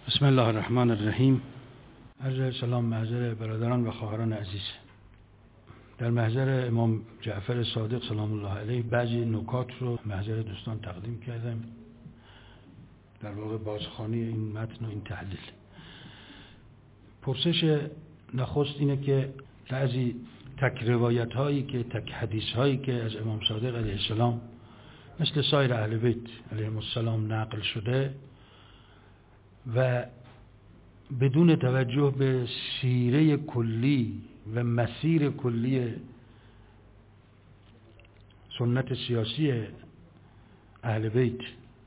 بسم الله الرحمن الرحیم. عرض سلام محضر برادران و خواهران عزیز. در محضر امام جعفر صادق سلام الله علیه بعضی نکات رو محضر دوستان تقدیم کردم، در واقع بازخوانی این متن و این تحلیل. پرسش نخست اینه که بعضی تک روایت هایی که تک حدیث هایی که از امام صادق علیه السلام مثل سایر اهل بیت علیهم السلام نقل شده و بدون توجه به سیره کلی و مسیر کلی سنت سیاسی اهل بیت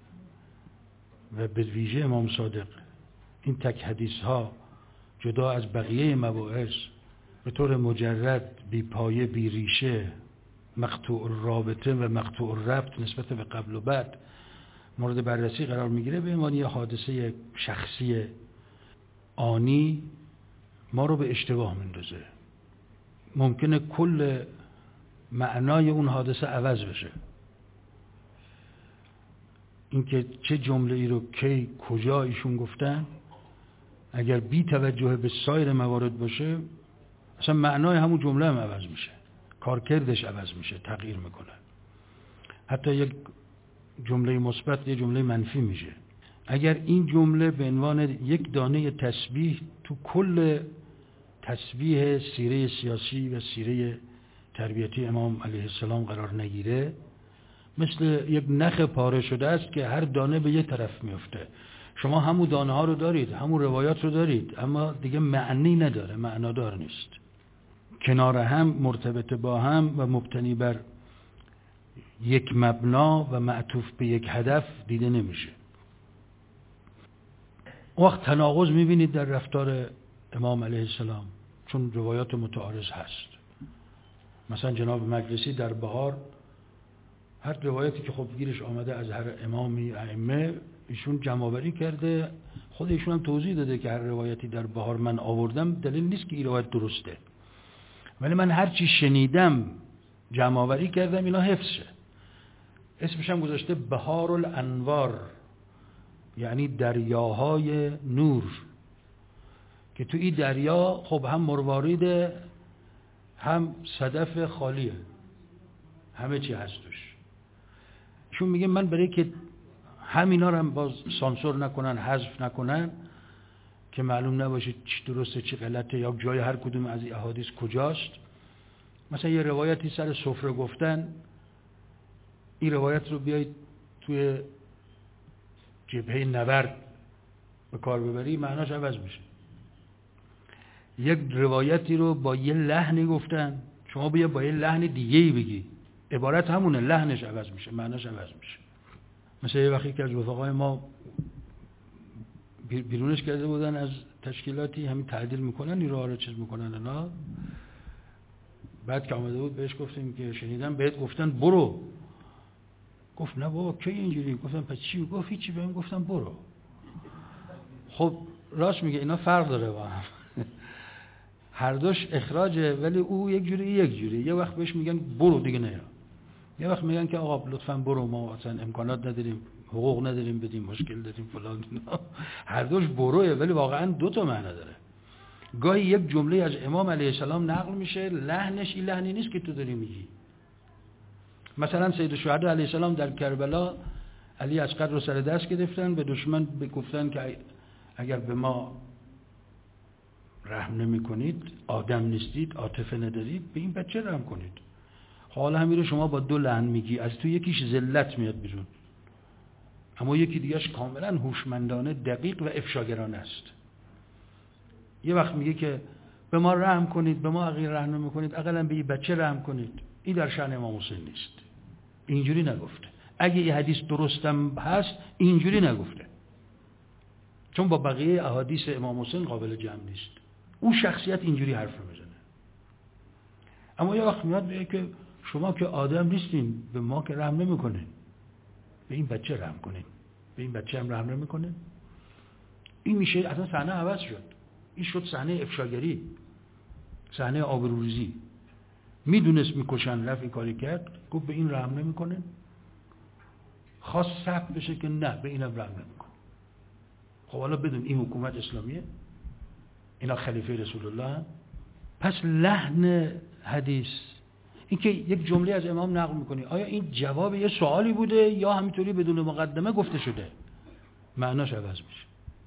و به ویژه امام صادق، این تک حدیث ها جدا از بقیه مباحث به طور مجرد بی پایه بی ریشه مقطوع رابطه و مقطوع ربط نسبت به قبل و بعد مورد بررسی قرار میگیره به عنوان یه حادثه شخصی آنی ما رو به اشتباه میندازه. ممکنه کل معنای اون حادثه عوض بشه. اینکه چه جمله ای رو کی کجا ایشون گفتن اگر بی توجه به سایر موارد باشه اصلا معنای همون جمله هم عوض میشه، کارکردش عوض میشه، تغییر میکنه. حتی یک جمله مثبت یه جمله منفی میشه. اگر این جمله به عنوان یک دانه تسبیح تو کل تسبیح سیره سیاسی و سیره تربیتی امام علیه السلام قرار نگیره، مثل یک نخ پاره شده است که هر دانه به یه طرف میفته. شما همون دانه ها رو دارید، همون روایات رو دارید، اما دیگه معنی نداره، معنادار نیست. کنار هم، مرتبط با هم و مبتنی بر یک مبنا و معطوف به یک هدف دیده نمیشه. وقت تناقض میبینید در رفتار امام علیه السلام، چون روایات متعارض هست. مثلا جناب مجلسی در بهار هر روایتی که خب گیرش آمده از هر امامی ائمه ایشون جمع‌آوری کرده، خود ایشون هم توضیح داده که هر روایتی در بهار من آوردم دلیل نیست که این روایت درسته، ولی من هر چی شنیدم جمع‌آوری کردم اینا حفظ شه. اسمش هم گذاشته بهار الانوار، یعنی دریاهای نور، که تو این دریا خب هم مروارید هم صدف خالیه، همه چی هست توش. ایشون میگه من برای که همینا رو هم باز سانسور نکنن، حذف نکنن که معلوم نباشه چی درسته چی غلطه یا جای هر کدوم از این احادیث کجاست. مثلا یه روایتی سر سفره گفتن، این روایت رو بیایید توی جبهه نبرد به کار ببری معناش عوض میشه. یک روایتی رو با یه لحنی گفتن، شما بیا با یه لحن دیگه‌ای بگی، عبارت همونه، لحنش عوض میشه، معناش عوض میشه. مثلا یه وقتی که از رفقای ما بیرونش کرده بودن از تشکیلاتی، همین تعدیل میکنن این رو چیز میکنن اینا، بعد که آمده بود بهش گفتیم که شنیدم بهت گفتن برو. گفت نه بابا کی اینجوری؟ گفتم پس چی؟ گفت هیچی، بهم گفتم برو. خب راست میگه، اینا فرق داره با هم. هر دوش اخراجه، ولی او یک جوری. یه وقت بهش میگن برو دیگه نه، یه وقت میگن که آقا لطفاً برو، ما اصلا امکانات نداریم، حقوق نداریم بدیم، مشکل داریم فلان. هر دوش بروه، ولی واقعا دو تا معنی داره. گاهی یک جمله از امام علیه السلام نقل میشه، لحنش این لحنی نیست که تو داری میگی. مثلا سید الشهدا علیه السلام در کربلا علی اصغر رو سر دست گرفتن، به دشمن گفتن که اگر به ما رحم نمی کنید، آدم نیستید، عاطفه ندارید، به این بچه رحم کنید. حالا همین رو شما با دو لحن میگی، از تو یکیش ذلت میاد بیرون، اما یکی دیگهش کاملا هوشمندانه، دقیق و افشاگرانه است. یه وقت میگه که به ما رحم کنید، به ما اگه رحم نمی کنید اقلا به این بچه رحم کنید. این در شأن امام حسین نیست، اینجوری نگفته. اگه این حدیث درستم هست اینجوری نگفته، چون با بقیه احادیث امام حسین قابل جمع نیست. اون شخصیت اینجوری حرف میزنه. اما یه وقت میاد میگه که شما که آدم نیستین، به ما که رحم نمیکنین، به این بچه رحم کنین، به این بچه هم رحم نمیکنین. این میشه اصلا صحنه عوض شد. این شد صحنه افشاگری، صحنه آبروریزی. میدونست میکشن، رفت این کاری کرد، گفت به این رحم نمیکنین. خواست ثبت بشه که نه، به اینم رحم نمیکنه. خب حالا بدون این حکومت اسلامیه، اینا خلیفه رسول الله هم. پس لحن حدیث، این که یک جمله از امام نقل میکنی، آیا این جواب یه سوالی بوده یا همینطوری بدون مقدمه گفته شده؟ معناش عوض میشه.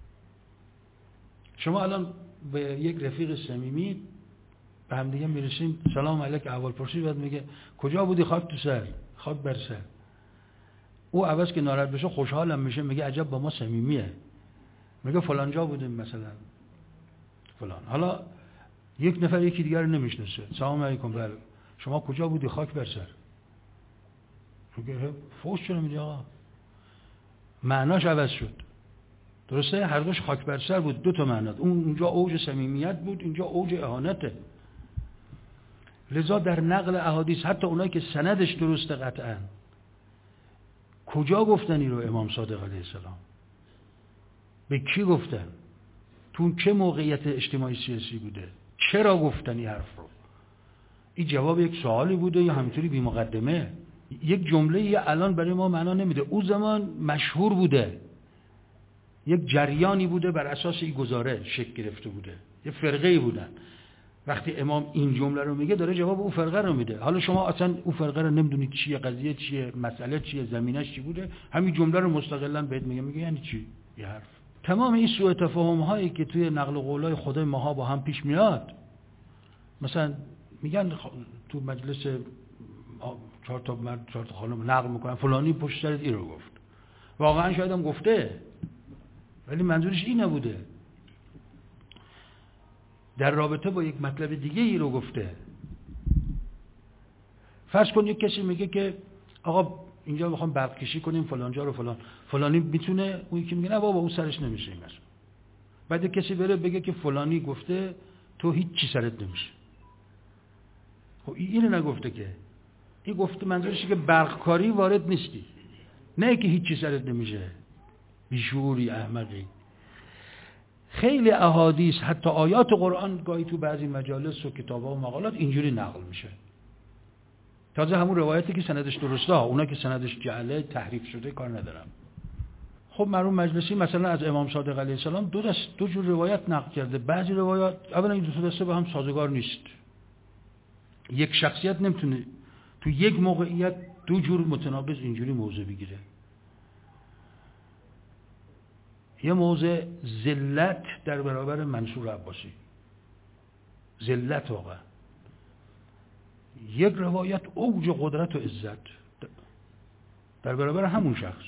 شما الان به یک رفیق صمیمی به هم دیگه میرسیم، سلام علیک احوال پرسی، بعد میگه کجا بودی؟ خاک تو سر، خاک بر سر. او عوض که ناراحت بشه خوشحالم میشه، میگه عجب با ما صمیمیه، میگه فلان جا بودیم مثلا فلان. حالا یک نفر یکی دیگر رو نمیشناسه، سلام علیکم، بله شما کجا بودی؟ خاک بر سر. میگه فوش چرا میگه آقا؟ معناش عوض شد. درسته؟ هر دوش خاک بر سر بود، دو تا معنا. اونجا اوج صمیمیت بود، اینجا اوج اهانته. لذا در نقل احادیث حتی اونایی که سندش درسته قطعا، کجا گفتن این رو امام صادق علیه السلام؟ به کی گفتن؟ تو چه موقعیت اجتماعی سیاسی بوده؟ چرا گفتن این حرف رو؟ این جواب یک سوالی بوده یا همینطوری بی مقدمه؟ یک جمله الان برای ما معنا نمیده، اون زمان مشهور بوده، یک جریانی بوده، بر اساس این گزاره شکل گرفته بوده، یه فرقه‌ای بودن. وقتی امام این جمله رو میگه داره جواب اون فرقه رو میده. حالا شما اصلا اون فرقه رو نمیدونید چیه، قضیه چیه، مسئله چیه، زمینش چی بوده، همین جمله رو مستقلا بهت میگه یعنی چی یه حرف. تمام این سوء تفاهم هایی که توی نقل قولای خدای ماها با هم پیش میاد، مثلا میگن تو مجلس 4 تا مرد 4 تا خانم نقل میکنن فلانی پشت سرت این رو گفت، واقعا شاید هم گفته ولی منظورش این نبوده، در رابطه با یک مطلب دیگه ای رو گفته. فرض کن یک کسی میگه که آقا اینجا میخوام برق کشی کنیم فلان جا رو فلان، فلانی میتونه، اون یکی میگه نه بابا اون سرش نمیشه این مثلا. بعد کسی بره بگه که فلانی گفته تو هیچ چی سرت نمیشه. خب اینو نگفته که، این گفته منظورشه که برق کاری وارد نیستی، نه که هیچ چی سرت نمیشه، بیشعوری احمقی. خیلی احادیث حتی آیات قرآن گاهی تو بعضی مجالس و کتاب‌ها و مقالات اینجوری نقل میشه. تازه همون روایتی که سندش درسته ها، اونا که سندش جعله تحریف شده کار ندارم. خب مرحوم مجلسی مثلا از امام صادق علیه السلام دو جور روایت نقل کرده. بعضی روایات اولا این دو تا دسته به هم سازگار نیست. یک شخصیت نمیتونه تو یک موقعیت دو جور متناقض اینجوری موضع بگیره. یه موضع ذلت در برابر منصور عباسی، ذلت واقعا. یک روایت اوج قدرت و عزت در برابر همون شخص.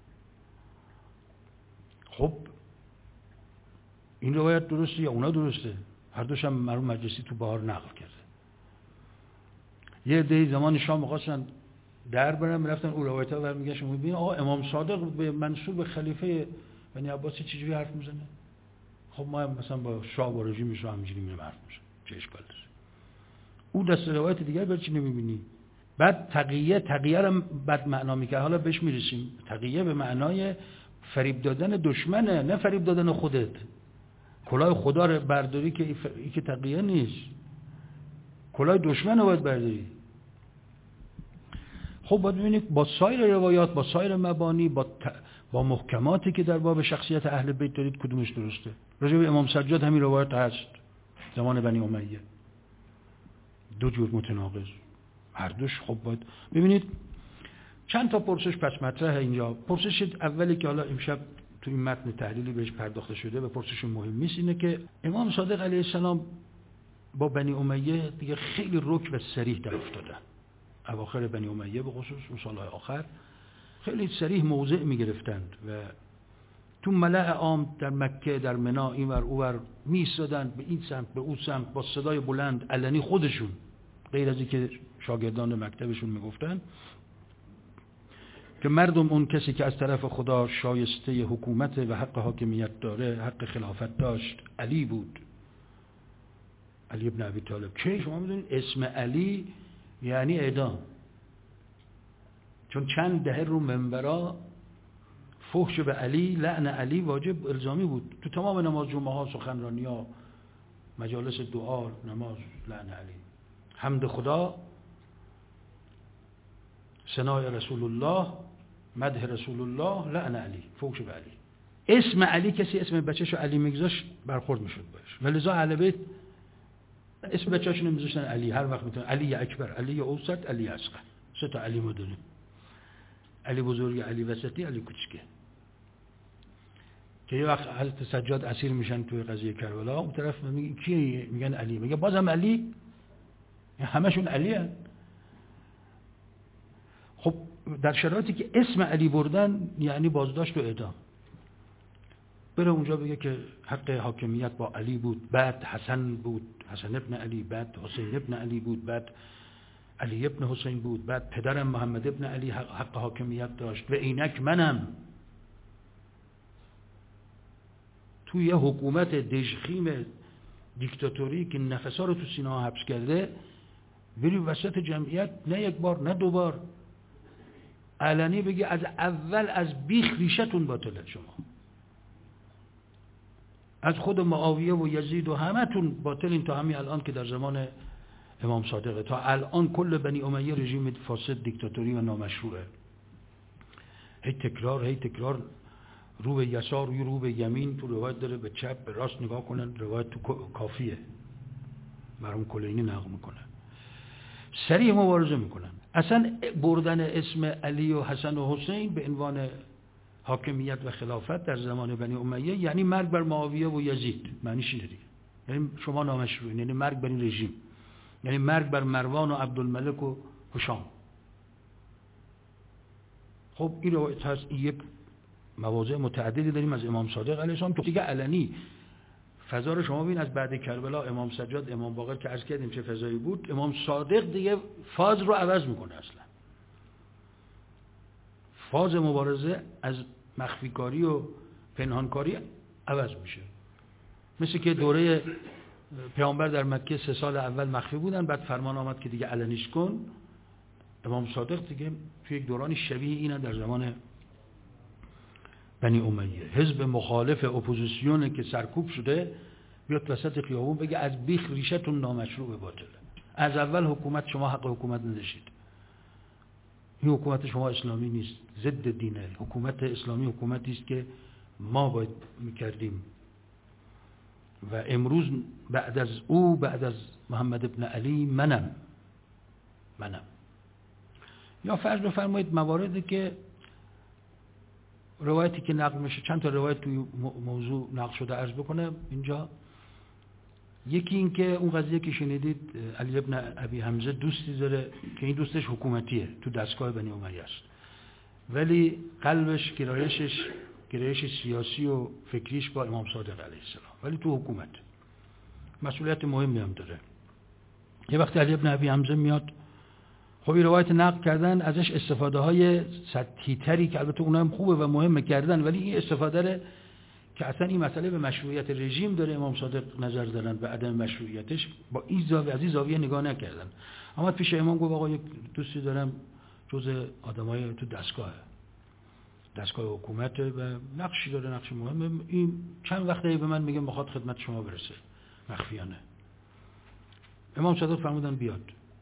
خب این روایت درسته یا اونا درسته؟ هر دوش هم مرحوم مجلسی تو بهار نقل کرده. یه عده زمان شام می‌خواستن در برن، رفتن اون روایت‌ها رو میگن شما ببین آقا امام صادق به منصور به خلیفه بنی عباسی چجوری حرف میزنه؟ خب ما مثلا با شاه و رژیمش رو همینجوری میریم حرف میزنیم، چه اشکالی داره؟ اون دست روایت دیگر برای چی نمیبینی؟ بعد تقیه رو بد معنا میکنه. حالا بهش میرسیم. تقیه به معنای فریب دادن دشمنه، نه فریب دادن خودت. کلاه خدا رو برداری که ای که تقیه نیست، کلاه دشمن رو باید برداری. خب باید ببینید با سایر روایات، با سایر مبانی، با محکماتی که در باب شخصیت اهل بیت دارید کدومش درسته؟ راجع به امام سجاد همین روایت هست زمان بنی امیه، دو جور متناقض هر دوش. خب باید ببینید چند تا پرسش پس مطرحه اینجا. پرسش اولی که حالا امشب تو این متن تحلیلی بهش پرداخته شده و پرسش مهمی است اینه که امام صادق علیه السلام با بنی امیه دیگه خیلی رک و صریح در افتادن. اواخر بنی امیه به خصوص اون سالهای آخر خیلی صریح موضع میگرفتند و تو ملأ عام در مکه، در منی، اینور اونور میایستادن، به این سمت به اون سمت، با صدای بلند علنی خودشون، غیر از اینکه شاگردان مکتبشون میگفتن که مردم اون کسی که از طرف خدا شایسته حکومت و حق حاکمیت داره، حق خلافت داشت، علی بود، علی ابن ابی طالب. که شما میدونید اسم علی یعنی اعدام، چون چند دهه رو منبرا فحش به علی، لعن علی واجب الزامی بود. تو تمام نماز جمعه ها، سخنرانی ها، مجالس دعا، نماز، لعن علی، حمد خدا، ثنای رسول الله، مدح رسول الله، لعن علی، فحش به علی. اسم علی کسی اسم بچه‌شو علی میگذاشت برخورد میشد باش. ولذا اهل بیت اسم بچه‌شون نمیذاشتن علی، هر وقت میتونن علی اکبر، علی اوسط، علی اصغر. 3 تا علی ما داریم. علی بزرگ، علی وسطی، علی کوچیکه. که یه وقت حضرت سجاد اسیر میشن توی قضیه کربلا، اون طرف میگه کی؟ میگن علی. میگه بازم علی؟ همشون علی هن. خب در شرایطی که اسم علی بردن یعنی بازداشت و اعدام. بره اونجا بگه که حق حاکمیت با علی بود، بعد حسن بود، حسن ابن علی، بعد حسین ابن علی بود، بعد علی ابن حسین بود، بعد پدرم محمد ابن علی حق حاکمیت داشت و اینک منم. توی یه حکومت دژخیم دیکتاتوری که نفسا رو تو سینه ها حبس کرده، بری وسط جمعیت نه یک بار نه 2 بار علنی بگی از اول از بیخ ریشتون باطله، شما از خود معاویه و یزید و همتون باطلین تا همین الان که در زمان امام صادقه. تا الان کل بنی امیه رژیم فاسد دیکتاتوری و نامشروعه. هی تکرار رو به یسار رو به یمین، تو روایت داره به چپ به راست نگاه کنن، روایت تو کافیه مرحوم کلینی نقل میکنه. سریع مبارزه میکنن. اصلا بردن اسم علی و حسن و حسین به عنوان حاکمیت و خلافت در زمان بنی امیه یعنی مرگ بر معاویه و یزید. معنیش اینه دیگه، یعنی شما نامشروعین، یعنی مرگ بر این رژیم، یعنی مرگ بر مروان و عبدالملک و هشام. خب این روایت هست. یک مواضع متعددی داریم از امام صادق علیه السلام تو دیگه علنی. فضا رو شما ببین از بعد کربلا، امام سجاد، امام باقر که عرض کردیم چه فضایی بود، امام صادق دیگه فاز رو عوض میکنه. اصلا فاز مبارزه از مخفیکاری و پنهانکاری عوض میشه. مثل که دوره پیامبر در مکه 3 سال اول مخفی بودن، بعد فرمان آمد که دیگه علنیش کن. امام صادق دیگه توی یک دورانی شبیه اینه در زمان بنی امیه. حزب مخالف اپوزیسیون که سرکوب شده بیاد وسط خیابون بگه از بیخ ریشتون نامشروع باطله. از اول حکومت شما حق حکومت نداشتید. این حکومت شما اسلامی نیست، ضد دینه. حکومت اسلامی حکومتی است که ما باید میکردیم و امروز بعد از محمد ابن علی منم. یا فرض بفرمایید مواردی که روایتی که نقل میشه، چند تا روایت توی موضوع نقل شده عرض بکنم اینجا. یکی این که اون قضیه که شنیدید علی ابن ابی حمزه دوستی داره که این دوستش حکومتیه، تو دستگاه بنی امیه است، ولی قلبش گرایش سیاسی و فکریش با امام صادق علیه السلام، ولی تو حکومت مسئولیت مهمی هم داره. یه وقتی علی ابن ابی حمزه میاد، خب این روایت نقل کردن ازش استفاده های سطحی تری که البته اونها هم خوبه و مهمه کردن، ولی این استفاده ره که اصلا این مسئله به مشروعیت رژیم داره امام صادق نظر دارن، به عدم مشروعیتش با این زاویه از این زاویه نگاه نکردن. اما پیش امام گفت آقا یک دوستی دارم جزء آدمای تو دستگاه حکومت و نقشی داره، نقش مهمه. این چند وقته به من میگه میخواد خدمت شما برسه مخفیانه. امام صادق فرمودن بیاد.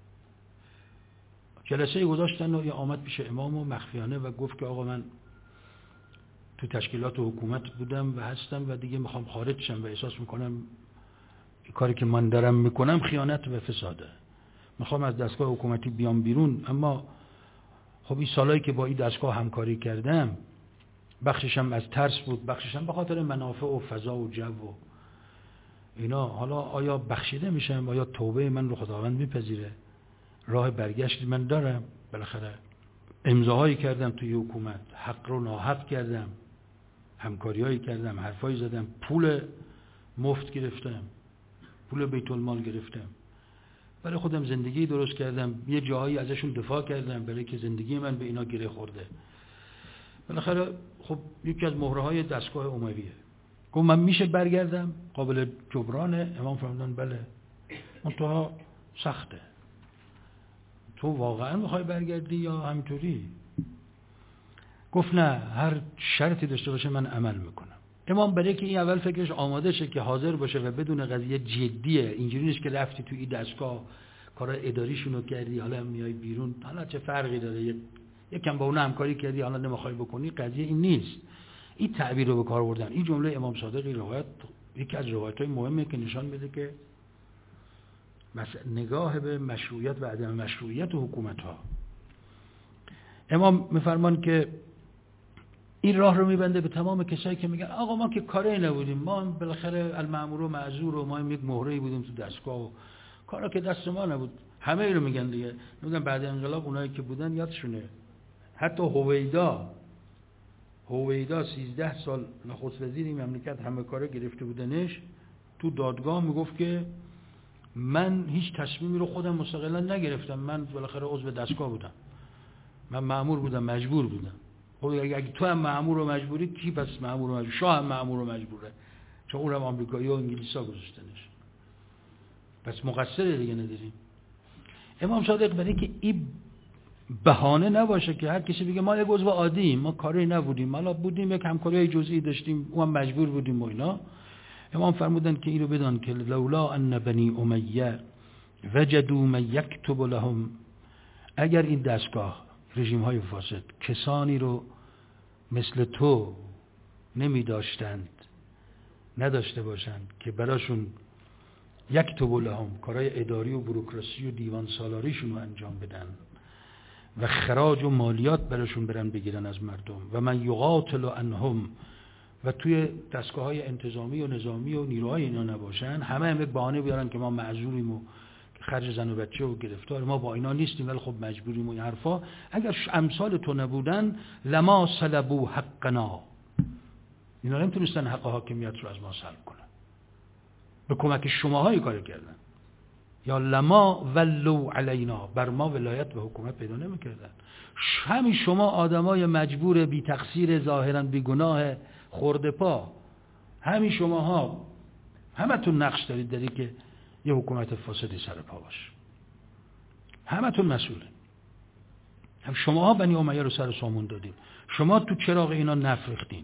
جلسه گذاشتن و آمد پیش امام و مخفیانه و گفت که آقا من تو تشکیلات حکومت بودم و هستم و دیگه میخوام خارج شم و احساس میکنم این کاری که من دارم میکنم خیانت و فساده. میخوام از دستگاه حکومتی بیام بیرون، اما خب این سالایی که با این دستگاه همکاری کردم بخششم از ترس بود، بخششم به خاطر منافع و فضا و جو و اینا. حالا آیا بخشیده میشم؟ آیا توبه من رو خداوند میپذیره؟ راه برگشت من دارم؟ بالاخره امضاهایی کردم توی حکومت، حق رو ناحق کردم، همکاریایی کردم، حرفایی زدم، پول مفت گرفتم، پول بیت المال گرفتم، برای خودم زندگی درست کردم، یه جاهایی ازشون دفاع کردم برای که زندگی من به اینا گره خورده. بالاخره خب یکی از مهره‌های دستگاه امویه. گفت من میشه برگردم؟ قابل جبرانه؟ امام فرمودن بله، منتها سخته. تو واقعا میخوای برگردی یا همینطوری؟ گفت نه، هر شرطی داشته باشه من عمل میکنم. امام برای که این اول فکرش آماده شه که حاضر باشه و بدون قضیه جدیه، اینجوری نیست که رفتی تو این دستگاه کارهای اداریشونو کردی حالا میای بیرون حالا چه فرقی داره، یکم با اون همکاری کردی حالا نمیخوای بکنی، قضیه این نیست. این تعبیر رو به کار بردن. این جمله امام صادق روایت یکی از روایت‌های مهمه که نشان میده که نگاه به مشروعیت و عدم مشروعیت حکومت‌ها. امام میفرمان که این راه رو میبنده به تمام کسایی که میگن آقا ما که کاری نبودیم، ما بالاخره المأمور و معذور و ما یک مهره‌ای بودیم تو دستگاه و کارا که دست ما نبود. همه ای رو میگن دیگه. نمیدونم بعد انقلاب اونایی که بودن یادشونه، حتی هویدا 13 سال نخست وزیر این مملکت همه کاره گرفته بودنش، تو دادگاه میگفت که من هیچ تصمیمی رو خودم مستقلا نگرفتم، من بالاخره عضو دستگاه بودم، من مأمور بودم، مجبور بودم. خب اگه تو هم مأمور و مجبوری، کی پس مأمور و مجبور؟ شاه هم مأمور و مجبوره، چون اونم آمریکایی و انگلیسا گذاشتنش، پس مقصر دیگه نداریم. امام صادق برای که این بهانه نباشه که هر کسی بگه ما یک عضو عادییم، ما کاری نبودیم، حالا بودیم یک همکاری جزئی داشتیم، اونم مجبور بودیم و اینا. امام فرمودن که اینو بدان که لولا ان بنی امیه وجدوا من یکتب لهم، اگر این دستگاه رژیم های فاسد کسانی رو مثل تو نداشته باشند که براشون یکتب لهم کارهای اداری و بوروکراسی و دیوان سالاریشون رو انجام بدن و خراج و مالیات براشون برن بگیرن از مردم و من یقاتل عنهم، و توی دستگاه‌های انتظامی و نظامی و نیروهای اینا نباشن، همه یک بهانه بیارن که ما معذوریم و خرج زن و بچه و گرفتار، ما با اینا نیستیم ولی خب مجبوریم و این حرفا. اگر امثال تو نبودن لما سلبوا حقنا، اینا نمیتونستن حق حاکمیت رو از ما سلب کنن، به کمک شماهای کار کردن. یا لما ولوا علینا، بر ما ولایت و حکومت پیدا نمیکردن. همین شما آدمای مجبور بی تقصیر ظاهرا بی گناه خورده پا، همین شماها همتون نقش دارید در که یه حکومت فاسدی سر پا باشه، همتون مسئولین. هم شماها بنی امیه رو سر سامون دادین، شما تو چراغ اینا نفرختین.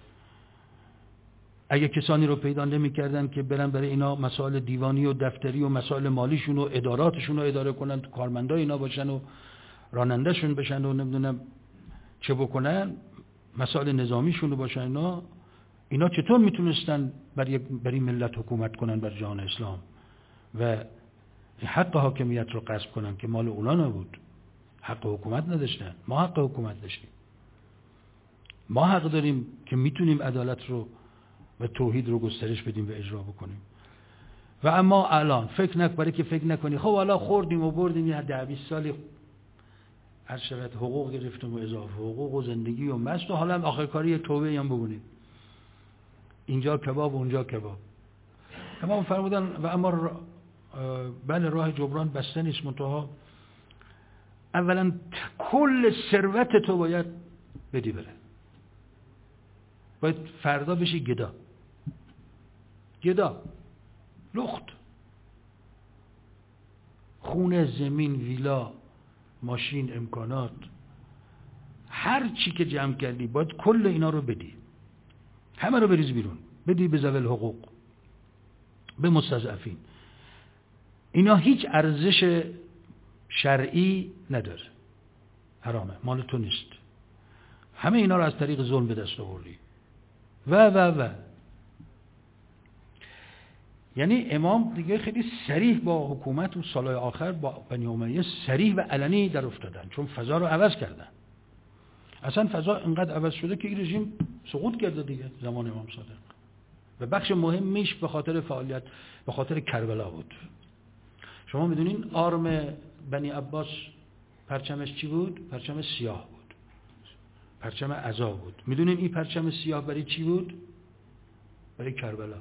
اگه کسانی رو پیدا نمی‌کردن که برن برای اینا مسائل دیوانی و دفتری و مسائل مالیشون و اداراتشون رو اداره کنن، تو کارمندای اینا باشن و رانندهشون بشن و نمیدونم چه بکنن، مسائل نظامیشون رو باشن، اینا چطور میتونستن برای ملت حکومت کنن بر جهان اسلام و حق حاکمیت رو غصب کنن که مال اونا نبود؟ حق حکومت نداشتن، ما حق حکومت داشتیم. ما حق داریم که میتونیم عدالت رو و توحید رو گسترش بدیم و اجرا بکنیم. و اما الان برای که فکر نکنی خب حالا خوردیم و بردیم یه 10-20 سالی هر شرط حقوق گرفتیم و اضافه حقوق و زندگی و مست و حالا هم آخر کاری توبه هم بگونیم، اینجا کباب و اونجا کباب. امام فرمودن و اما بله راه جبران بسته نیست، منتها اولا کل ثروت تو باید بدی بره، باید فردا بشی گدا لخت، خونه، زمین، ویلا، ماشین، امکانات، هر چی که جمع کردی باید کل اینا رو بدی، همه رو بریز بیرون، بدی به ذوی الحقوق، به مستضعفین. اینا هیچ ارزش شرعی نداره، حرامه، مال تو نیست، همه اینا رو از طریق ظلم به دست آوردی و یعنی امام دیگه خیلی صریح با حکومت و سالهای آخر با بنی امیه صریح و علنی در افتادن، چون فضا رو عوض کردن. اصلا فضا اینقدر عوض شده که این رژیم سقوط کرده دیگه زمان امام صادق، و بخش مهمیش به خاطر فعالیت به خاطر کربلا بود. شما میدونین آرم بنی عباس پرچمش چی بود؟ پرچم سیاه بود، پرچم عزا بود. میدونین این پرچم سیاه برای چی بود؟ برای کربلا.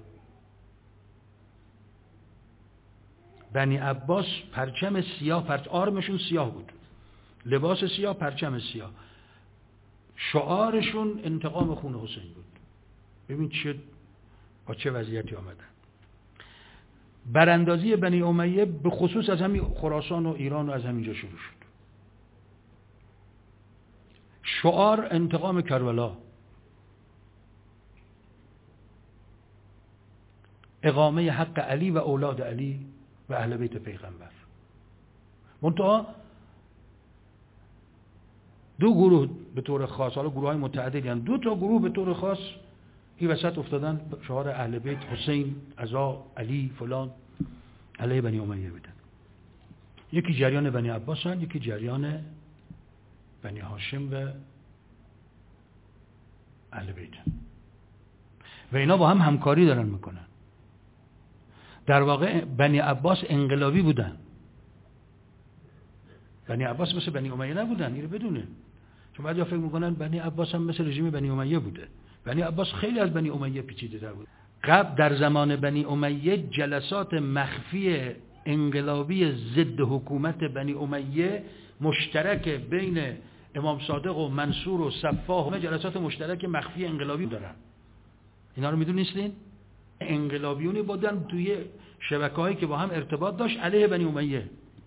بنی عباس پرچم سیاه، آرمشون سیاه بود، لباس سیاه، پرچم سیاه، شعارشون انتقام خون حسین بود. ببین با چه وضعیتی آمدن. براندازی بنی امیه به خصوص از همین خراسان و ایران و از همینجا شروع شد. شعار انتقام کربلا، اقامه حق علی و اولاد علی و اهل بیت پیغمبر. منتها دو گروه به طور خاص، حالا گروه های متعددی هستند، 2 تا گروه به طور خاص این وسط افتادن شعار اهل بیت حسین، عزا، علی، فلان علیه بنی امیه بدن. یکی جریان بنی عباس هست، یکی جریان بنی هاشم و اهل بیت و اینا با هم همکاری دارن میکنن. در واقع بنی عباس انقلابی بودن، بنی عباس مثل بنی امیه نبودن، اینو بدونه، چون بعضیا فکر میکنن بنی عباس هم مثل رژیم بنی امیه بوده. بنی عباس خیلی از بنی امیه پیچیده تر بود. قبل در زمان بنی امیه جلسات مخفی انقلابی ضد حکومت بنی امیه مشترک بین امام صادق و منصور و صفاح، جلسات مشترک مخفی انقلابی دارن. اینا رو میدونستین؟ انقلابیونی بودن توی شبکه‌هایی که با هم ارتباط داشت علیه بنی امیه.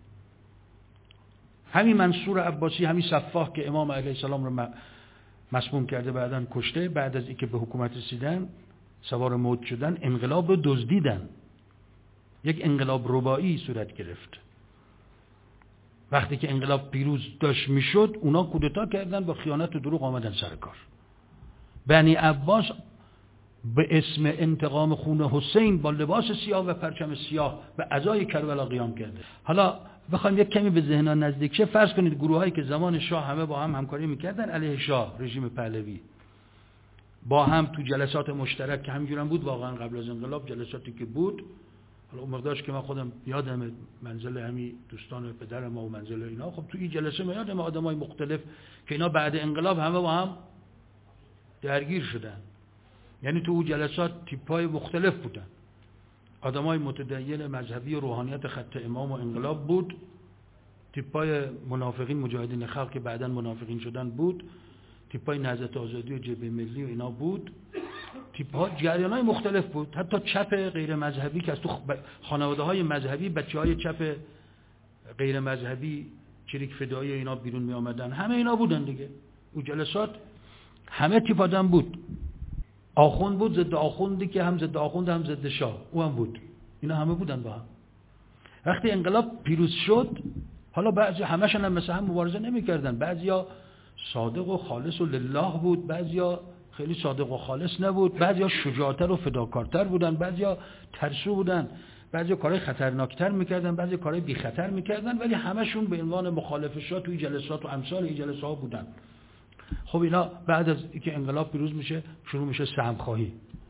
همین منصور عباسی، همین صفاح که امام علیه السلام رو مسموم کرده بعداً کشته، بعد از اینکه به حکومت رسیدن سوار موج شدن، انقلاب رو دزدیدن. یک انقلاب رباعی صورت گرفت. وقتی که انقلاب پیروز داشت میشد، اونا کودتا کردن، با خیانت و دروغ آمدن سر کار. بنی عباس به اسم انتقام خون حسین با لباس سیاه و پرچم سیاه به عزای کربلا قیام کرده. حالا بخوایم یک کمی به ذهن‌ها نزدیک شه، فرض کنید گروهایی که زمان شاه همه با هم همکاری میکردن علیه شاه، رژیم پهلوی، با هم تو جلسات مشترک که همینجورم بود واقعا قبل از انقلاب، جلساتی که بود، حالا اون مقدارش که من خودم یادم منزل همین دوستان پدر ما و منزل اینا، خب تو این جلسه من یادم آدمای مختلف که اینا بعد انقلاب همه با هم درگیر شدن. یعنی تو اون جلسات تیپ‌های مختلف بودن. آدمای متدین مذهبی و روحانیت خط امام و انقلاب بود، تیپ‌های منافقین مجاهدین خلق که بعداً منافقین شدن بود، تیپ‌های نهضت آزادی و جبهه ملی و اینا بود، تیپ‌ها جریان‌های مختلف بود. حتی چپ غیر مذهبی که از تو خانواده‌های مذهبی بچه‌های چپ غیر مذهبی چریک فدایی اینا بیرون می آمدن، همه اینا بودن دیگه. اون جلسات همه تیپ آدم بود. آخوند بود ضد آخوندی که هم ضد آخوند هم ضد شاه، او هم بود. اینا همه بودن با هم. وقتی انقلاب پیروز شد، حالا بعضی همشون هم مثل هم مبارزه نمی‌کردن. بعضیا صادق و خالص و لله بود، بعضیا خیلی صادق و خالص نبود، بعضیا شجاعتر و فداکارتر بودن، بعضیا ترسو بودن، بعضیا کارهای خطرناکتر می‌کردن، بعضیا کارهای بی خطر می‌کردن، ولی همشون به عنوان مخالف شاه توی جلسات و امثال این جلسه‌ها بودن. خب اینا بعد از اینکه انقلاب پیروز میشه شروع میشه سهم خواهی.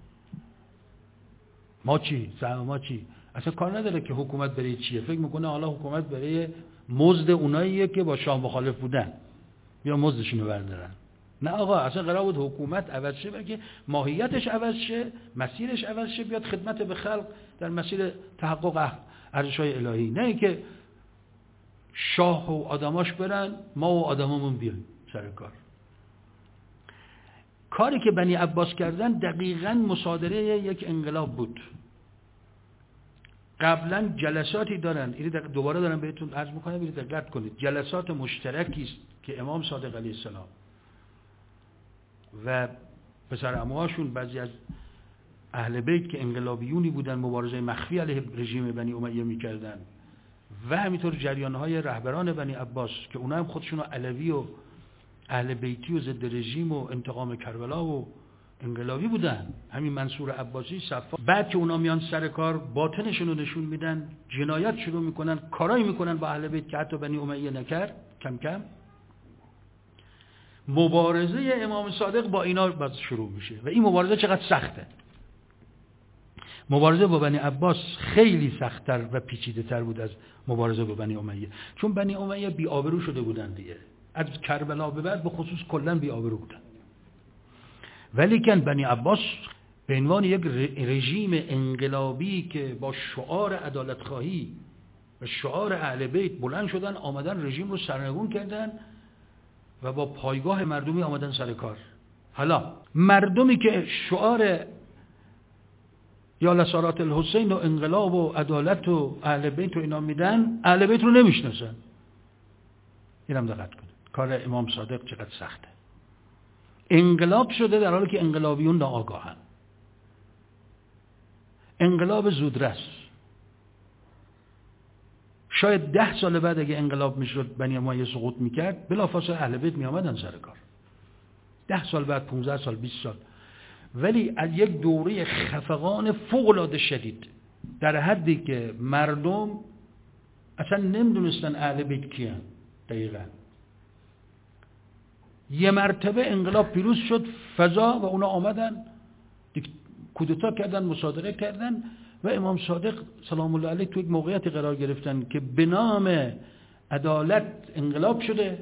ما چی؟ سهم ما چی؟ اصلا کار نداره که حکومت برای چیه، فکر میکنه حالا حکومت برای مزد اوناییه که با شاه مخالف بودن یا مزدشون رو بردارن. نه آقا، اصلا قرار بود حکومت عوض شه، بلکه ماهیتش عوض شه، مسیرش عوض شه، بیاد خدمت به خلق در مسیر تحقق ارزش‌های الهی، نه اینکه شاه و آدماش برن ما و آدمامون بیایم سر کار. کاری که بنی عباس کردن دقیقاً مصادره یک انقلاب بود. قبلا جلساتی دارن، این دوباره دارم بهتون عرض میکنم، اینو دقت کنید، جلسات مشترکی است که امام صادق علیه السلام و پسر عموهاشون بعضی از اهل بیت که انقلابیونی بودن مبارزه مخفی علیه رژیم بنی امیه میکردن و همینطور جریانهای رهبران بنی عباس که اونا هم خودشون علوی و اهل بیتی و ضد رژیم و انتقام کربلا و انقلابی بودن، همین منصور عباسی، صفا. بعد که اونا میان سر کار باطنشون رو نشون میدن، جنایت شروع میکنن، کارایی میکنن با اهل بیت که حتی بنی امیه نکرد. کم کم مبارزه امام صادق با اینا باز شروع میشه و این مبارزه چقدر سخته. مبارزه با بنی عباس خیلی سخت‌تر و پیچیده‌تر بود از مبارزه با بنی امیه، چون بنی امیه بی آبرو شده بودن دیگه، از کربلا به بعد به خصوص کلا بی آبرو بودن. ولی کن بنی عباس به عنوان یک رژیم انقلابی که با شعار عدالت خواهی و شعار اهل بیت بلند شدن، آمدن رژیم رو سرنگون کردن و با پایگاه مردمی آمدن سر کار. حالا مردمی که شعار یا لسارات الحسین و انقلاب و عدالت و اهل بیت رو اینا میدن، اهل بیت رو نمیشناسن. اینم دقت کنید کار امام صادق چقدر سخته. انقلاب شده در حالی که انقلابیون ناآگاهن. انقلاب زودرس. شاید 10 سال بعد اگه انقلاب میشد بنی امیه سقوط میکرد، بلافاصله اهل بیت میآمدن سر کار. 10 سال بعد، 15 سال، 20 سال، ولی از یک دوره خفقان فوق‌العاده شدید، در حدی که مردم اصلا نمیدونستن اهل بیت کیان. دقیقاً یه مرتبه انقلاب پیروز شد فضا و اونا آمدن کودتا کردن، مصادره کردن و امام صادق سلام الله علیه تو یک موقعیتی قرار گرفتن که به نام عدالت انقلاب شده،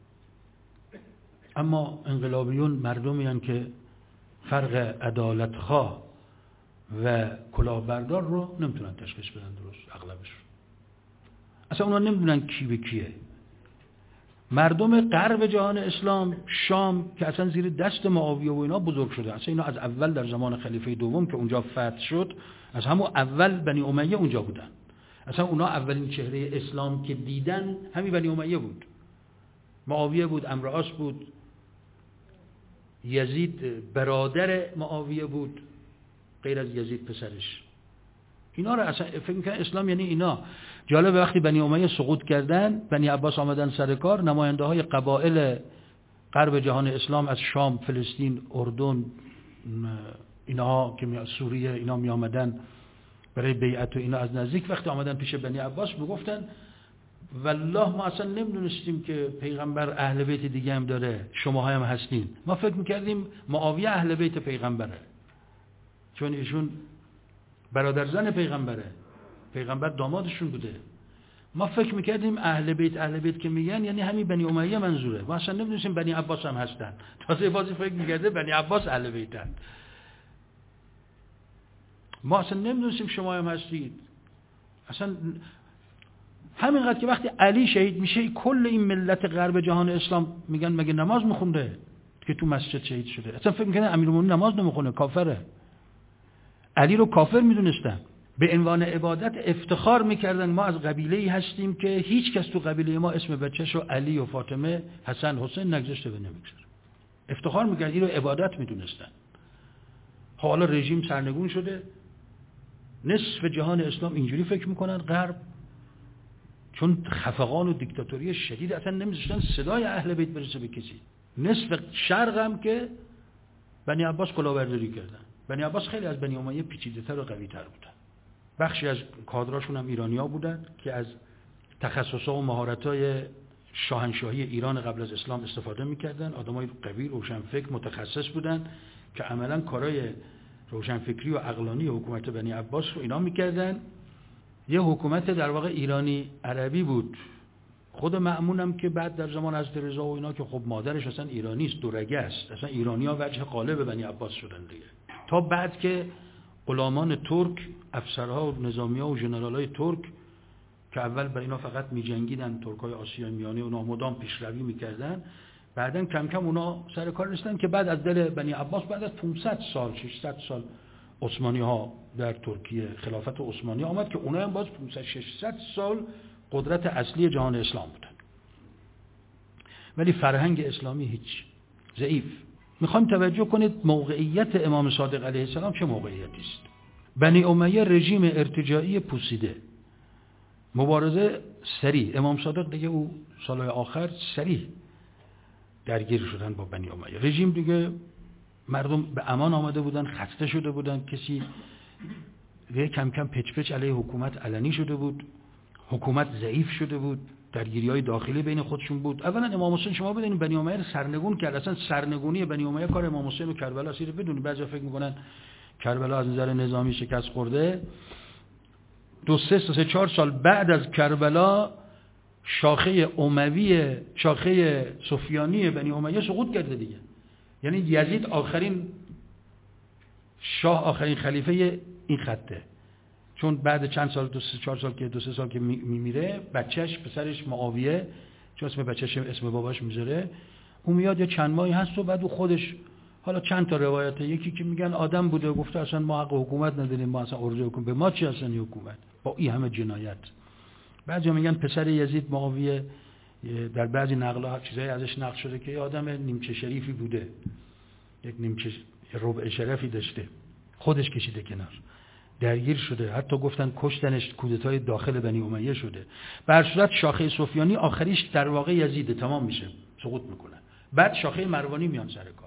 اما انقلابیون مردمی هستند که فرق عدالت خواه و کلاهبردار رو نمیتونن تشخیص بدن درست. اغلبش اصلا اونا نمیدونن کی به کیه. مردم غرب جهان اسلام، شام که اصلا زیر دست معاویه و اینا بزرگ شده، اصلا اینا از اول در زمان خلیفه دوم که اونجا فتح شد، از همون اول بنی امیه اونجا بودن. اصلا اونا اولین چهره اسلام که دیدن همین بنی امیه بود. معاویه بود، عمرو عاص بود، یزید برادر معاویه بود، غیر از یزید پسرش. اینا رو اصلا فکر می‌کنن اسلام یعنی اینا. جالب وقتی بنی امیه سقوط کردن، بنی عباس آمدن سر کار، نماینده های قبایل غرب جهان اسلام از شام، فلسطین، اردن، اینا که سوریه، اینا می آمدن برای بیعت و اینا از نزدیک، وقتی آمدن پیش بنی عباس میگفتن والله ما اصلا نمیدونستیم که پیغمبر اهل بیت دیگه هم داره، شما هم هستین. ما فکر میکردیم معاویه اهل بیت پیغمبره، چون ایشون برادرزن پیغمبره، پیغمبر دامادشون بوده. ما فکر میکردیم اهل بیت که میگن یعنی همین بنی امیه منظوره. ما اصلا نمیدونستیم بنی عباس هم هستن. تازه بازی فکر میکرده بنی عباس اهل بیتن. ما اصلا نمیدونستیم شما هم هستید. اصلا همینقدر که وقتی علی شهید میشه کل این ملت غرب جهان اسلام میگن مگه نماز میخونده که تو مسجد شهید شده؟ اصلا فکر میکنن امیرالمومنین نماز نمیخونه، کافره. علی رو کافر میدونستن. به عنوان عبادت افتخار میکردن ما از قبیله‌ای هستیم که هیچ کس تو قبیله ما اسم بچه‌شو علی و فاطمه، حسن، حسین نگذاشته و نمیگذاره. افتخار میکردن، این رو عبادت میدونستن. حالا رژیم سرنگون شده، نصف جهان اسلام اینجوری فکر میکنن غرب، چون خفقان و دیکتاتوری شدید اصلا نمیذاشتن صدای اهل بیت برسه به کسی. نصف شرق هم که بنی عباس کلاهبرداری کردن. بنی عباس خیلی از بنی امیه پیچیده‌تر و قوی‌تر بودن. بخشی از کادراشون هم ایرانی‌ها بودن که از تخصص‌ها و مهارت‌های شاهنشاهی ایران قبل از اسلام استفاده می‌کردن. آدمای قوی، روشنفکر، متخصص بودن که عملاً کارهای روشنفکری و عقلانی حکومت بنی عباس رو اینا می‌کردن. یه حکومت در واقع ایرانی عربی بود. خود مأمون هم که بعد در زمان حضرت رضا و اینا که خب مادرش اصلا ایرانی است، دورگه است، اصلا ایرانی‌ها وجه قالب بنی عباس شدن دیگه. تا بعد که غلامان ترک، افسرها و نظامی‌ها و ژنرال‌های ترک که اول برای اینا فقط می‌جنگیدن، ترک‌های آسیای میانه اونا مدام پیشروی می‌کردن، بعدن کم کم اونا سر کار رسیدن که بعد از دل بنی عباس بعد از 500 سال 600 سال عثمانی‌ها در ترکیه خلافت عثمانی آمد که اونا هم باز 500 600 سال قدرت اصلی جهان اسلام بودن. ولی فرهنگ اسلامی هیچ، ضعیف. میخوام توجه کنید موقعیت امام صادق علیه السلام چه موقعیتی است. بنی امیه رژیم ارتجاعی پوسیده، مبارزه سریع. امام صادق دیگه او سالهای آخر سریع درگیر شدن با بنی امیه. رژیم دیگه مردم به امان آمده بودن، خسته شده بودن، کسی دیگه کم کم پچ پچ علیه حکومت علنی شده بود، حکومت ضعیف شده بود، درگیری‌های داخلی بین خودشون بود. اولا امام حسین شما بدونید بنی امیه رو سرنگون کرد. اصلا سرنگونی بنی امیه کار امام حسین و کربلا است. بدونید بعضیا فکر می‌کنن کربلا از نظر نظامی شکست خورده. 2-3-4 سال بعد از کربلا شاخه اموی، شاخه سفیانی بنی امیه سقوط کرده دیگه. یعنی یزید آخرین شاه، آخرین خلیفه این خطه. چون بعد چند سال، 2-3 سال که 2-3 سال که میمیره، بچهش پسرش معاویه، چون اسم بچهش اسم باباش میذاره، اون میاد یه چند ماهی هست و بعد او خودش، حالا چند تا روایت، یکی که میگن آدم بوده گفته اصلا ما حق حکومت نداریم، ما اصلا ارزه حکومت، به ما چی اصلا حکومت با این همه جنایت. بعضیا میگن پسر یزید معاویه در بعضی نقل‌ها چیزایی ازش نقل شده که یه آدم نیمچه شریفی بوده، یک نیمچه ربع شرفی داشته، خودش کشیده کنار، درگیر شده، حتی گفتن کشتنش، کودتای داخل بنی امیه شده. به هر صورت شاخه سفیانی آخریش در واقع یزیده، تمام میشه، سقوط میکنه. بعد شاخه مروانی میان سر کار.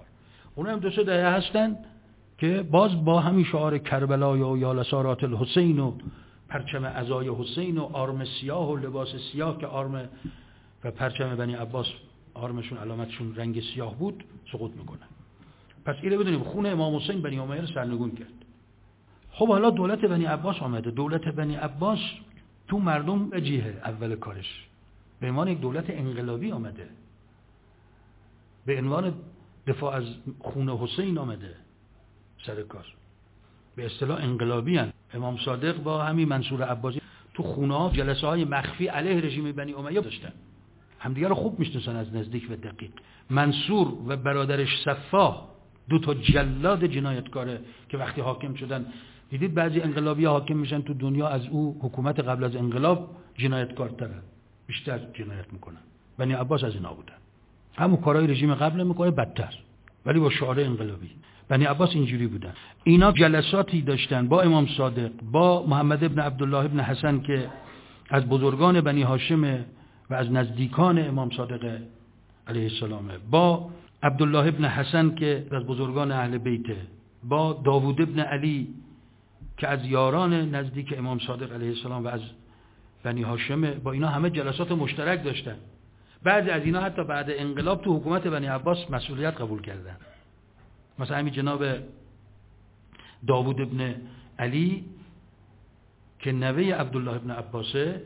اون هم 2-3 دهه هستن که باز با همین شعار کربلا و یا لسارات الحسین و پرچم عزای حسین و آرم سیاه و لباس سیاه که آرم و پرچم بنی عباس آرمشون علامتشون رنگ سیاه بود سقوط میکنن. پس اینو بدونیم خون امام حسین بنی امیه رو سرنگون کرد. خب حالا دولت بنی عباس آمده. دولت بنی عباس تو مردم وجیه اول کارش به عنوان یک دولت انقلابی آمده، به عنوان دفاع از خون حسین آمده سر کار، به اصطلاح انقلابی هن. امام صادق با همین منصور عباسی تو خونه ها جلسه های مخفی علیه رژیم بنی امیه داشتن، همدیگه رو خوب میشناسن از نزدیک و دقیق. منصور و برادرش صفا 2 جلاد جنایتکاره که وقتی حاکم شدن، دیدید بعضی انقلابی حاکم میشن تو دنیا از او حکومت قبل از انقلاب جنایتکارتره، بیشتر جنایت میکنن. بنی عباس از اینا بودن، همون کارهای رژیم قبل میکنه بدتر ولی با شعار انقلابی. بنی عباس اینجوری بودن. اینا جلساتی داشتن با امام صادق، با محمد ابن عبدالله ابن حسن که از بزرگان بنی هاشم و از نزدیکان امام صادق علیه السلام، با عبدالله ابن حسن که از بزرگان اهل بیته، با داوود ابن علی که از یاران نزدیک امام صادق علیه السلام و از بنی هاشم، با اینا همه جلسات مشترک داشتن. بعضی از اینا حتی بعد انقلاب تو حکومت بنی عباس مسئولیت قبول کردن. مثلا همین جناب داوود ابن علی که نوه عبدالله ابن عباسه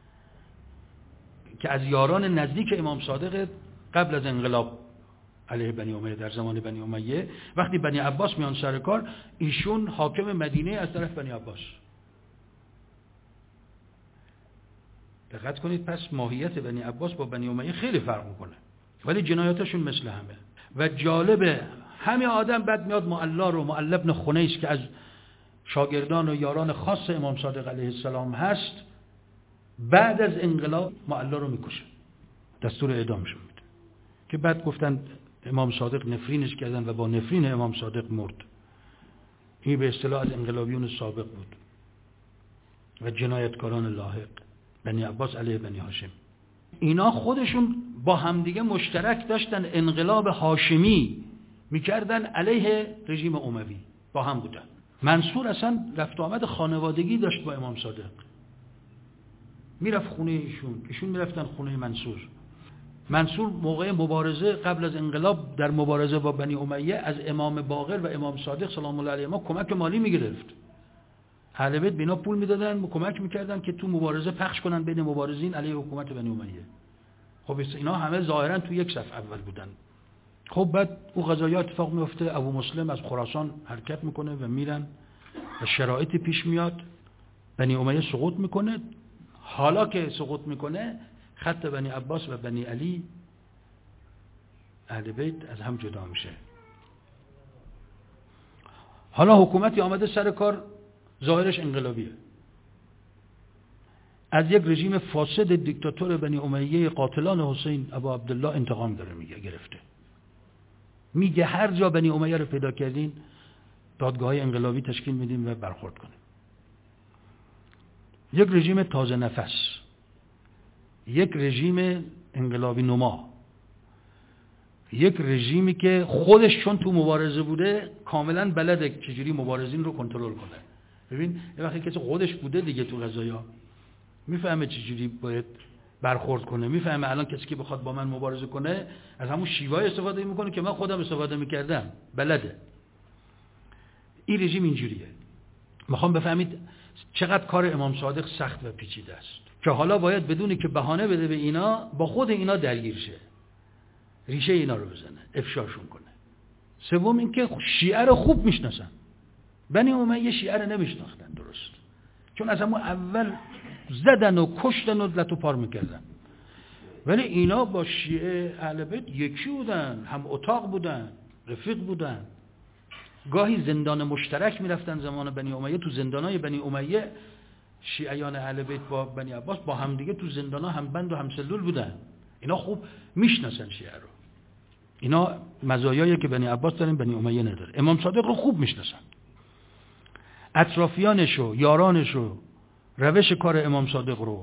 که از یاران نزدیک امام صادق قبل از انقلاب علیه بنی امیه، در زمان بنی امیه وقتی بنی عباس میان سر کار، ایشون حاکم مدینه از طرف بنی عباس. دقت کنید، پس ماهیت بنی عباس با بنی امیه خیلی فرق میکنه ولی جنایاتشون مثل همه. و جالبه همه آدم بعد میاد معلا رو، معلا ابن خنیس که از شاگردان و یاران خاص امام صادق علیه السلام هست، بعد از انقلاب معلا رو میکشه، دستور اعدامشون میده که بعد گفتن امام صادق نفرینش کردن و با نفرین امام صادق مرد. این به اصطلاح از انقلابیون سابق بود و جنایتکاران لاحق بنی عباس علیه بنی هاشم. اینا خودشون با همدیگه مشترک داشتن انقلاب هاشمی میکردن علیه رژیم اموی، با هم بودن. منصور اصلا رفت آمد خانوادگی داشت با امام صادق، میرفت خونه ایشون میرفتن خونه منصور. منصور موقع مبارزه قبل از انقلاب در مبارزه با بنی امیه از امام باقر و امام صادق سلام الله علیهما کمک مالی میگرفت. اهل بیت بینا پول میدادن، کمک میکردن که تو مبارزه پخش کنن بین مبارزین علیه حکومت بنی امیه. خب اینا همه ظاهرا تو یک صف اول بودن. خب بعد او قضایا اتفاق میفته، ابو مسلم از خراسان حرکت میکنه و میرن و شرایطی پیش میاد، بنی امیه سقوط میکنه. حالا که سقوط میکنه خط بنی عباس و بنی علی اهل بیت از هم جدا میشه. حالا حکومتی آمده سر کار، ظاهرش انقلابیه، از یک رژیم فاسد دیکتاتور بنی امیه قاتلان حسین ابو عبدالله انتقام داره گرفته. میگه هر جا بنی امیه رو پیدا کردین دادگاه‌های انقلابی تشکیل میدیم و برخورد کنیم. یک رژیم تازه نفس، یک رژیم انقلابی نما، یک رژیمی که خودش چون تو مبارزه بوده کاملا بلده چجوری مبارزین رو کنترل کنه. ببین یه وقتی کسی خودش بوده دیگه تو قضایا، میفهمه چجوری باید برخورد کنه، میفهمه الان کسی که بخواد با من مبارزه کنه از همون شیوه استفاده میکنه که من خودم استفاده میکردم، بلده. این رژیم اینجوریه. میخوام بفهمید چقدر کار امام صادق سخت و پیچیده است که حالا باید بدونی که بهانه بده به اینا، با خود اینا درگیر شه، ریشه اینا رو بزنه، افشاشون کنه. سوم اینکه شیعه رو خوب میشناسن. بنی امیه شیعه رو نمیشناختن درست، چون از همون اول زدن و کشتن و لتو پار میکردن. ولی اینا با شیعه اهل بیت یکی بودن، هم اتاق بودن، رفیق بودن. گاهی زندان مشترک میرفتن زمان بنی امیه. تو زندانای بنی امیه شیعیان اهل بیت با بنی عباس با هم دیگه تو زندانا هم بند و هم سلول بودن. اینا خوب میشناسن شیعه رو. اینا مزایایی که بنی عباس دارن بنی امیه نداره. امام صادق رو خوب میشناسن، اطرافیانشو، یارانشو، روش کار امام صادق رو،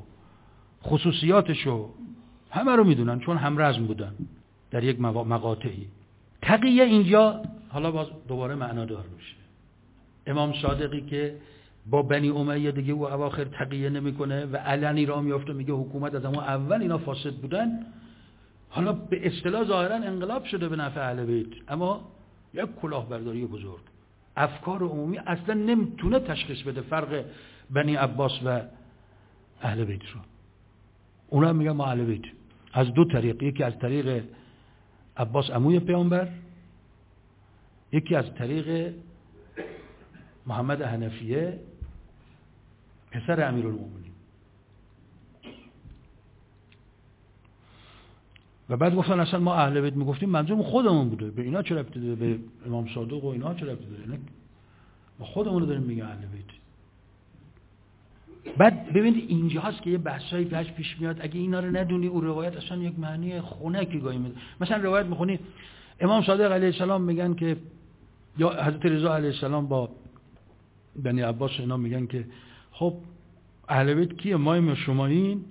خصوصیاتشو همه رو میدونن، چون هم رزم بودن در یک مقاطعی. تقیه اینجا حالا باز دوباره معنادار میشه. امام صادقی که با بنی امیه دیگه او اواخر تقیه نمیکنه و علنی را میافته میگه حکومت از همون اول اینا فاسد بودن، حالا به اصطلاح ظاهرا انقلاب شده به نفع اهل بیت، اما یک کلاهبرداری بزرگ. افکار عمومی اصلا نمیتونه تشخیص بده فرق بنی عباس و اهل بیت رو. اونا میگن ما اهل بیت از دو طریق، یکی از طریق عباس عموی پیامبر، یکی از طریق محمد حنفیه پسر امیرالمومنین. و بعد گفتن اصلا ما اهل بیت میگفتیم منظورمون خودمون بوده، به اینا چه ربطی داره، به امام صادق و اینا چه ربطی داره، ما خودمون رو داریم میگیم اهل بیت. بعد ببینید اینجا هست که یه بحثایی پیش میاد، اگه اینا رو ندونی اون روایت اصلا یک معنی خنکی گاهی میده. مثلا روایت میخونی امام صادق علیه السلام میگن که، یا حضرت رضا علیه السلام با بنی عباس اینا میگن که خب اهل بیت کیه، مایم یا شمایین؟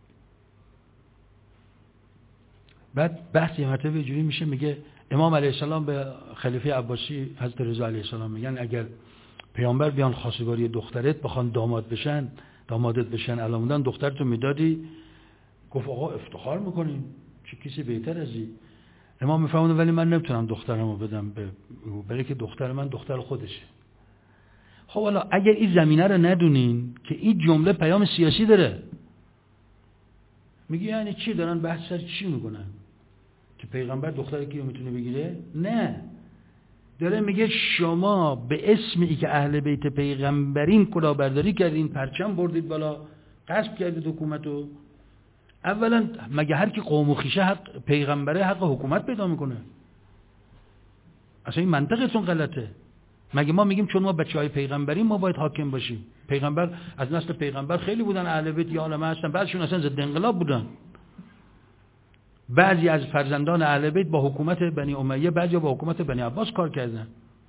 بعد بحث یه مرتبه جوری میشه، میگه امام علیه السلام به خلیفه عباسی حضرت رضا علیه السلام میگن اگر پیامبر بیان خواستگاری دخترت بخوان دامادت بشن علامودن دخترتو میدادی؟ گفت آقا افتخار میکنیم، چه کسی بهتر ازی؟ امام میفهمونه ولی من نمیتونم دخترمو بدم به او، برای که دختر من دختر خودشه. خب حالا اگر این زمینه رو ندونین که این جمله پیام سیاسی داره، میگی یعنی چی دارن بحث سر چی میکنن که پیغمبر دختر کی رو میتونه بگیره؟ نه، داره میگه شما به اسم ای که اهل بیت پیغمبرین کلاهبرداری کردین، پرچم بردید بالا، غصب کردید حکومتو. اولا مگه هر کی قوم و خویشه حق پیغمبره حق حکومت پیدا میکنه؟ اصلا این منطقتون غلطه. مگه ما میگیم چون ما بچهای پیغمبریم ما باید حاکم باشیم؟ پیغمبر از نسل پیغمبر خیلی بودن اهل بیت یا عالمه هستن، بعضیشون اصلا ضد انقلاب بودن. بعضی از فرزندان اهل بیت با حکومت بنی امیه، بعضی با حکومت بنی عباس کار کردن.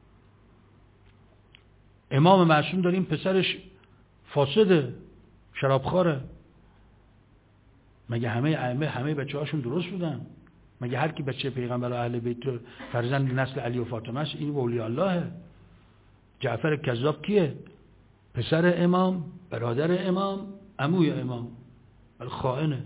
امام معصوم داریم پسرش فاسده، شرابخواره. مگه همه بچه‌هاشون درست بودن؟ مگه هر کی بچه پیغمبر و اهل بیت فرزند نسل علی و فاطمه است این اولیاء الله؟ جعفر کذاب کیه؟ پسر امام، برادر امام، عموی امام، ولی خائنه،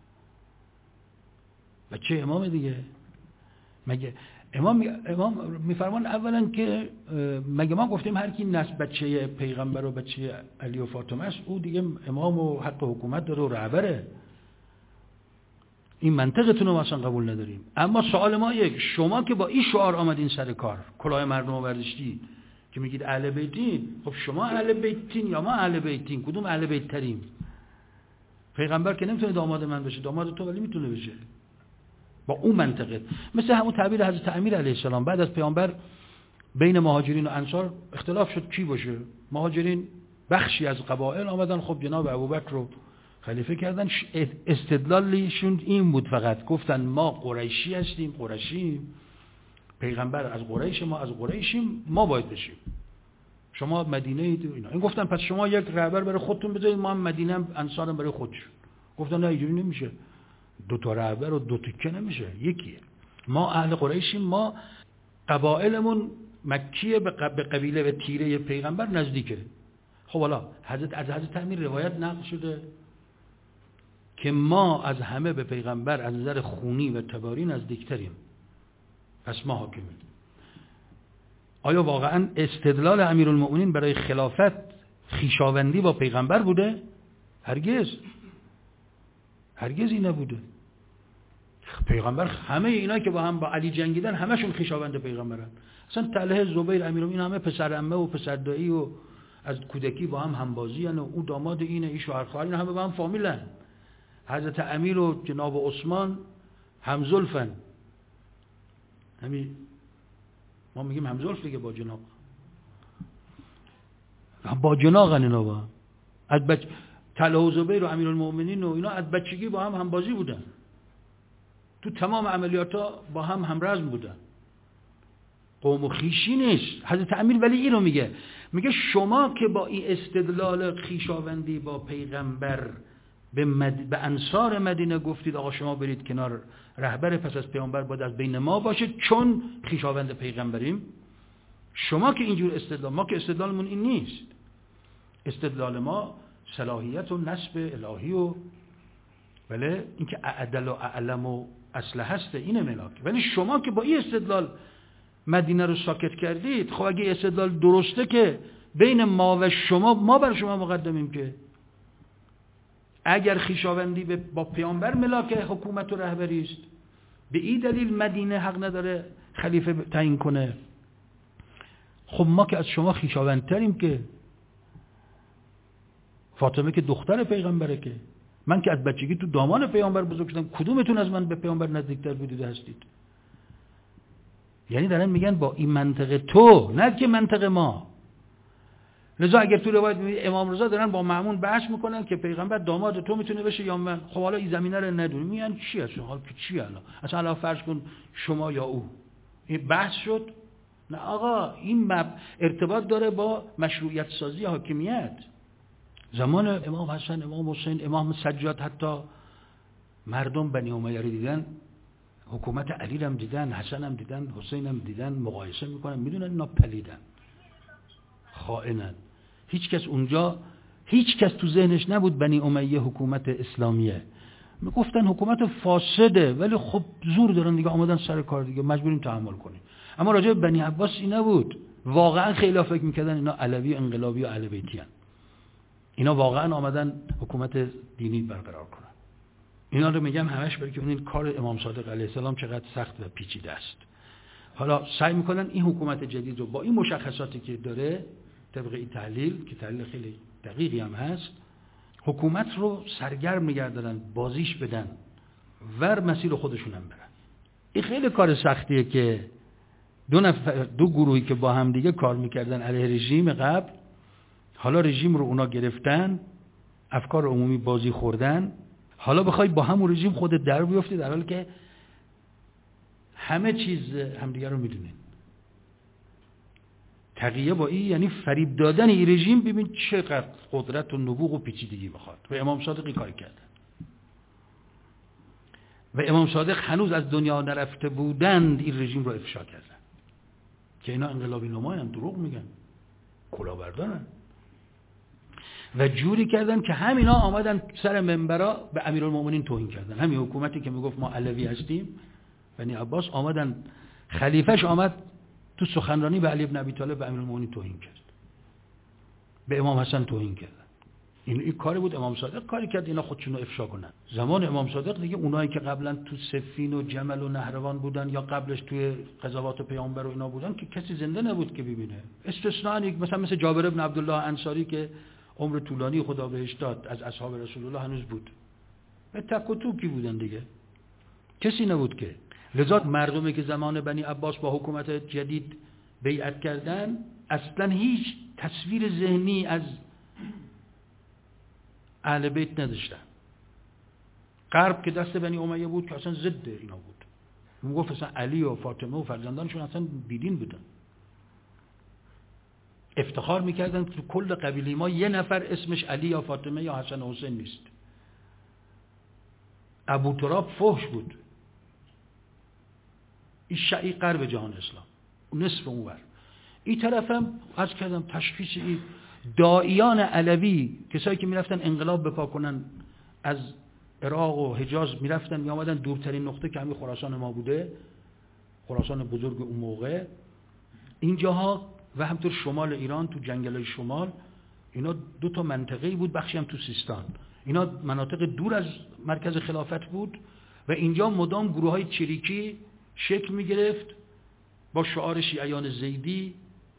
بچه امام دیگه. مگه امام میفرمان اولا که مگه ما گفتیم هر کی نسل بچه پیغمبر و بچه علی و فاطمه است او دیگه امام و حق حکومت داره و رهبره؟ این منطقتون رو اصلا قبول نداریم. اما سوال ما یک، شما که با این شعار آمدین سر کار، کلاه مردم رو برداشتی که میگید اهل بیتین، خب شما اهل بیتین یا ما اهل بیتین؟ کدوم اهل بیت تریم؟ پیغمبر که نمیتونه داماد من بشه، داماد تو ولی میتونه بشه با اون منطقه. مثل همون تعبیر حضرت امیر علیه السلام بعد از پیامبر بین مهاجرین و انصار اختلاف شد کی باشه. مهاجرین بخشی از قبایل آمدن خب جناب ابوبکر رو خلیفه کردن، استدلالشون این بود، فقط گفتن ما قریشی هستیم، قریشیم، پیغمبر از قریش، ما از قریشیم، ما باید بشیم، شما مدینه اید اینا. این گفتن پس شما یک رهبر برای خودتون بذارید، ما هم مدینه هم انصارم برای خودشون. گفتن نه اینجوری نمیشه، دو تا رهبر و دو تکه نمیشه، یکیه. ما اهل قریشیم، ما قبایلمون مکیه، به قبیله به تیره پیغمبر نزدیکه. خب حالا از حضرت امیر روایت نقل شده که ما از همه به پیغمبر از نظر خونی و تباری نزدیکتریم، پس ما حاکمیم. آیا واقعا استدلال امیرالمومنین برای خلافت خویشاوندی با پیغمبر بوده؟ هرگز این نبوده. پیغمبر همه اینا که با هم با علی جنگیدن همشون خویشاوند پیغمبرن. اصلا طلحه، زبیر، امیرالمومنین همه پسر عمه و پسر دایی و از کودکی با هم همبازی ان، و او داماد اینه، این شوهر خواهر، اینا همه با هم فامیلن. حضرت امیر و جناب عثمان همزلفن، همین ما میگیم همزلف دیگه با جناب، با جناقن اینا با هم. از طلحه و زبیر و امیرالمومنین و اینا از بچگی با هم همبازی بودن، تو تمام عملیاتا با هم همرزم بودن، قوم و خویشی نیست. حضرت امیر ولی اینو میگه شما که با این استدلال خویشاوندی با پیغمبر به انصار مدینه گفتید آقا شما برید کنار، رهبر پس از پیامبر باید از بین ما باشه چون خویشاوند پیغمبریم. شما که اینجور استدلال، ما که استدلالمون این نیست. استدلال ما صلاحیت و نسب الهی و بله اینکه اعدل و اعلم و اصلح هست، اینه ملاک. ولی شما که با این استدلال مدینه رو ساکت کردید، خب اگه استدلال درسته که بین ما و شما، ما بر شما مقدمیم که اگر خویشاوندی با پیامبر ملاک حکومت و رهبری است، به این دلیل مدینه حق نداره خلیفه تعیین کنه. خب ما که از شما خویشاوندتریم، که فاطمه که دختر پیغمبره، که من که از بچگی تو دامان پیامبر بزرگ شدم، کدومتون از من به پیامبر نزدیکتر بودید هستید؟ یعنی دارن میگن با این منطق تو، نه که منطق ما. لذا اگر تو روایت میبینی امام رضا دارن با مأمون بحث میکنن که پیغمبر داماد تو میتونه بشه یا من، خب حالا این زمینه رو ندونیم، میگن چی هست حالا که چی اصلا فرض کن شما یا او، این بحث شد. نه آقا، این ارتباط داره با مشروعیت سازی حاکمیت. زمان امام حسن، امام حسین، امام سجاد، حتی مردم بنی امیه رو دیدن، حکومت علی هم دیدن، حسن هم دیدن، حسین هم دیدن، مقایسه میکنن، میدونن اینا پلیدن، خائنن. هیچ کس تو ذهنش نبود بنی امیه حکومت اسلامیه. میگفتن حکومت فاسده، ولی خب زور دارن دیگه، آمدن سر کار دیگه، مجبوریم تحمل کنیم. اما راجع به بنی عباس این نبود. واقعا خیلی فکر میکردن اینا علوی انقلابی و اهل بیتی ان. اینا واقعا آمدن حکومت دینی برقرار کنن. اینا رو میگم همش برای که ببینید کار امام صادق علیه السلام چقدر سخت و پیچیده است. حالا سعی میکنن این حکومت جدید رو با این مشخصاتی که داره، طبق این تحلیل که تحلیل خیلی دقیقی هم هست، حکومت رو سرگرم نگه دارن، بازیش بدن، ور مسیر خودشون هم برن. این خیلی کار سختیه که دو گروهی که با هم دیگه کار میکردن علیه رژیم قبل، حالا رژیم رو اونا گرفتن، افکار عمومی بازی خوردن، حالا بخوای با همون رژیم خودت در بیفتی، در حالی که همه چیز همدیگه رو میدونین. تقیه با این یعنی فریب دادن این رژیم. ببین چقدر قدرت و نبوغ و پیچیدگی بخواد. و امام صادق این کار کردن. و امام صادق هنوز از دنیا نرفته بودند این رژیم رو افشا کردن که اینا انقلابی نمایان، دروغ میگن، کلاهبردارن. و جوری کردن که همینا آمدن سر منبرا به امیرالمومنین توهین کردن. همین حکومتی که میگفت ما علوی هستیم، بنی عباس، آمدن خلیفهش آمد تو سخنرانی به علی بن ابی طالب به امیرالمومنین توهین کرد، به امام حسن توهین کرد. این کاری بود امام صادق کاری کرد اینا خودشونو افشا کنن. زمان امام صادق دیگه اونایی که قبلا تو صفین و جمل و نهروان بودن یا قبلش توی غزوات پیامبر و اینا بودن که کسی زنده نبود که ببینه. استثناء مثل جابر بن عبدالله انصاری که عمر طولانی خدا بهش داد، از اصحاب رسول الله هنوز بود. به تک و توکی بودن دیگه، کسی نبود که. لذا مردمی که زمان بنی عباس با حکومت جدید بیعت کردن اصلا هیچ تصویر ذهنی از اهل بیت نداشتن. غرب که دست بنی امیه بود که اصلا ضد اینا بود، میگفت اصلا علی و فاطمه و فرزندانشون اصلا بیدین بودن. افتخار میکردن که کل قبیله ما یه نفر اسمش علی یا فاطمه یا حسن و حسین نیست. ابو تراب فحش بود. این شیعی غرب جهان اسلام، نصف اونور. این طرف هم از کردم تشخیص این داعیان علوی، کسایی که میرفتن انقلاب بپا کنن از عراق و حجاز، میرفتن میامدن دورترین نقطه که همین خراسان ما بوده، خراسان بزرگ اون موقع، اینجاها و همطور شمال ایران تو جنگلای شمال، اینا دو تا منطقه‌ای بود، بخشی هم تو سیستان. اینا مناطق دور از مرکز خلافت بود و اینجا مدام گروه‌های چریکی شکل می‌گرفت با شعار شیعیان زیدی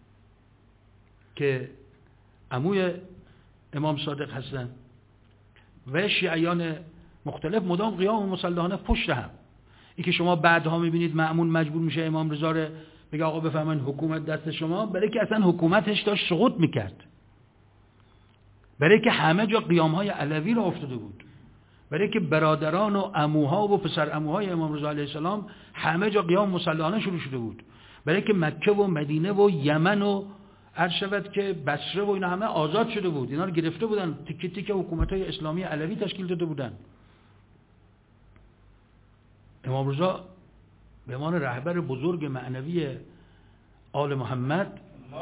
که عموی امام صادق هستن و شیعیان مختلف مدام قیام مسلحانه پشت هم. این که شما بعدها می‌بینید مأمون مجبور میشه امام رضا رو بگه آقا بفهمن حکومت دست شما، برای که اصلا حکومتش داشت سقوط میکرد، برای که همه جا قیامهای علوی را افتاده بود، برای که برادران و عموها و پسر عموهای امام رضا علیه السلام همه جا قیام مسلحانه شروع شده بود، برای که مکه و مدینه و یمن و عرض شود که بصره و اینا همه آزاد شده بود، اینا رو گرفته بودن، تیکه تیکه حکومت‌های اسلامی علوی تشکیل داده بودن. امام رضا به عنوان رهبر بزرگ معنوی آل محمد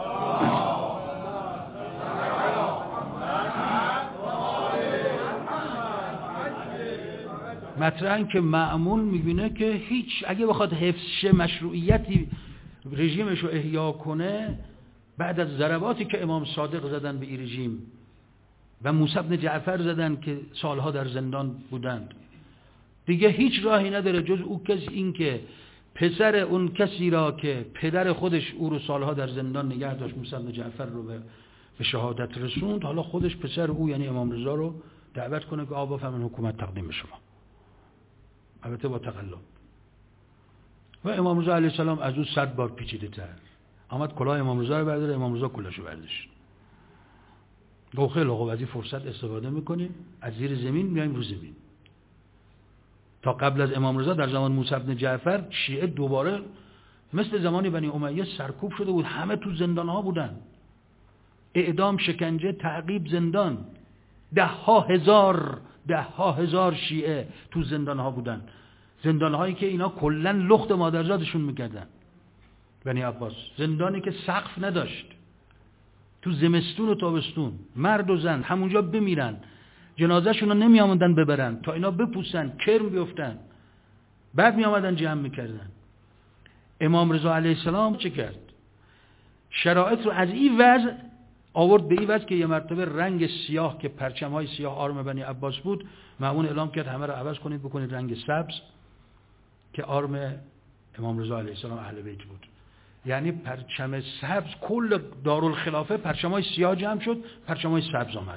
مطرحاً که مأمون میبینه که هیچ اگه بخواد حفظ مشروعیتی رژیمش رو احیا کنه، بعد از ضرباتی که امام صادق زدن به این رژیم و موسی بن جعفر زدن که سالها در زندان بودند، دیگه هیچ راهی نداره جز او کسی این که پسر اون کسی را که پدر خودش او رو سالها در زندان نگه داشت، موسی بن جعفر رو به شهادت رسوند، حالا خودش پسر او یعنی امام رضا رو دعوت کنه که آبا فرمان حکومت تقدیم به شما، البته با تقلب. و امام رضا علیه السلام از او 100 بار پیچیده تر آمد کلاه امام رضا رو برداره، امام رضا کلاهشو برداشت. گفت خیلی خوب، از این فرصت استفاده میکنیم، از زیر زمین میایم رو زمین. تا قبل از امام رضا در زمان موسی بن جعفر شیعه دوباره مثل زمان بنی امیه سرکوب شده بود، همه تو زندان ها بودن، اعدام، شکنجه، تعقیب، زندان. ده ها هزار شیعه تو زندان ها بودن، زندان هایی که اینا کلا لخت مادرزادشون میکردن. بنی عباس زندانی که سقف نداشت، تو زمستون و تابستون مرد و زن همونجا بمیرن، جنازه‌شون رو نمی آمدن ببرن تا اینا بپوسن کرم بیفتن، بعد می آمدن جمع میکردن. امام رضا علیه السلام چه کرد؟ شرایط رو از این وضع آورد به این وضع که یه مرتبه رنگ سیاه که پرچم‌های سیاه آرم بنی عباس بود، مأمون اعلام کرد همه رو عوض کنید بکنید رنگ سبز که آرم امام رضا علیه السلام اهل بیت بود. یعنی پرچم سبز، کل دارالخلافه پرچم‌های سیاه جمع شد، پرچم‌های سبز آمد.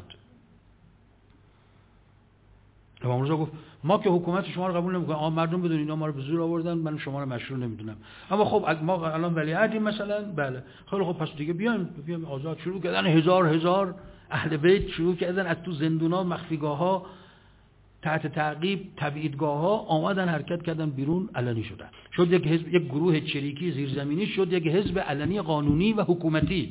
امام رضا گفت ما که حکومت شما رو قبول نمی‌کنیم، مردم بدون اینا ما رو به زور آوردن، من شما رو مشروع نمیدونم، اما خب ما الان ولیعهدیم مثلا، بله خیلی خب پس دیگه بیایم آزاد. شروع کردن هزار اهل بیت شروع کردن از تو زندونا، مخفیگاه‌ها، تحت تعقیب، تبعیدگاه‌ها آمدن حرکت کردن بیرون، علنی شدن، شد یک حزب، یک گروه چریکی زیرزمینی شد یک حزب علنی قانونی و حکومتی.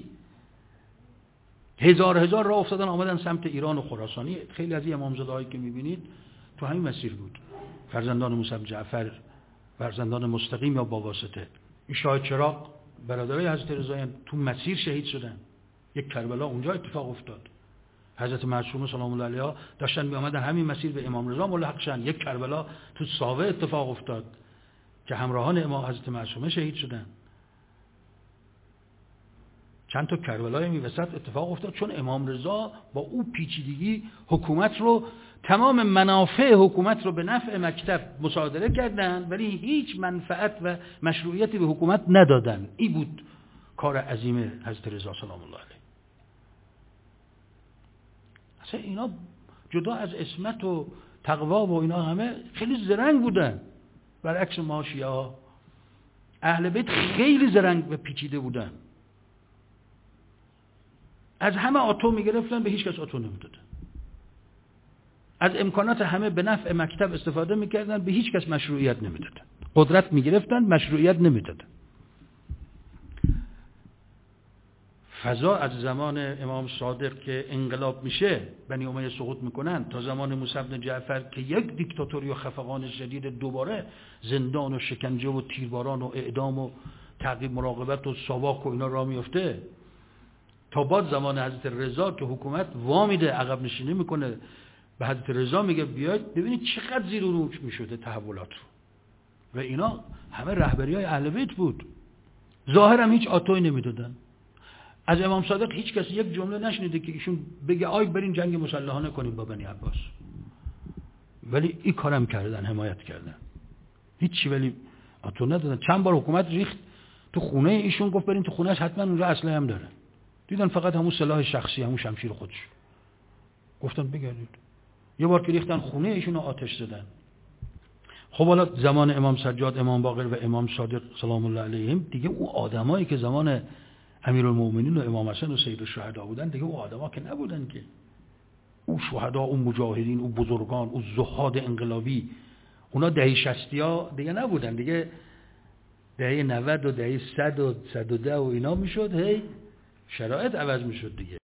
هزار راه افتادن آمدن سمت ایران و خراسانی. خیلی از این امامزاده‌هایی که می‌بینید تو همین مسیر بود، فرزندان موسی بن جعفر، فرزندان مستقیم یا با واسطه. این شاه چراغ برادرای حضرت رضا تو مسیر شهید شدن. یک کربلا اونجا اتفاق افتاد. حضرت معصومه سلام الله علیها داشتن می آمدن همین مسیر به امام رضا ملحق شدن، یک کربلا تو ساوه اتفاق افتاد که همراهان امام حضرت معصومه شهید شدن. چند تا کربلای می وسط اتفاق افتاد، چون امام رضا با او پیچیدگی حکومت رو، تمام منافع حکومت رو به نفع مکتب مصادره کردن، ولی هیچ منفعت و مشروعیتی به حکومت ندادن. این بود کار عظیم حضرت رضا سلام الله علیه. اصلا اینا جدا از عصمت و تقوا و اینا همه خیلی زرنگ بودن، برعکس ما شیعه ها. اهل بیت خیلی زرنگ و پیچیده بودن، از همه آتو میگرفتن، به هیچ کس آتو نمیدادن، از امکانات همه به نفع مکتب استفاده میکردن، به هیچ کس مشروعیت نمیدادن. قدرت میگرفتن، مشروعیت نمیدادن. فضا از زمان امام صادق که انقلاب میشه، بنی امیه سقوط میکنن، تا زمان موسی بن جعفر که یک دیکتاتوری و خفقان شدید، دوباره زندان و شکنجه و تیرباران و اعدام و تعقیب مراقبت و ساواک و اینا راه میفته، تا بعد زمان حضرت رضا که حکومت وامیده، عقب نشینی میکنه، به حضرت رضا میگه بیاید ببینید چقدر زیر و رو میشده تحولات رو. و اینا همه رهبری های اهل بیت بود، ظاهر هم هیچ آتوی نمیدادن. از امام صادق هیچ کسی یک جمله نشنیده که ایشون بگه آی برین جنگ مسلحانه کنیم با بنی عباس، ولی این کارم کردن، حمایت کردن، هیچی، ولی آتو ندادن. چند بار حکومت ریخت تو خونه ایشون، گفت برین تو خونهش، حتما اونجا اسلحه هم داره، دیدن فقط همون سلاح شخصی، همون شمشیر خودش، گفتن بگردید. یه بار که ریختن خونه ایشون آتش زدن. خب حالا زمان امام سجاد، امام باقر و امام صادق سلام الله علیهم، دیگه اون آدمایی که زمان امیرالمومنین و امام حسن و سید الشهدا بودن، دیگه اون آدما که نبودن که. اون شهدا، اون مجاهدین، اون بزرگان، اون زهاد انقلابی، اونا دهه 60 دیگه نبودن، دیگه دهه 90 و دهه 100 و 110 و اینا میشد. هی شرایط عوض میشد دیگه.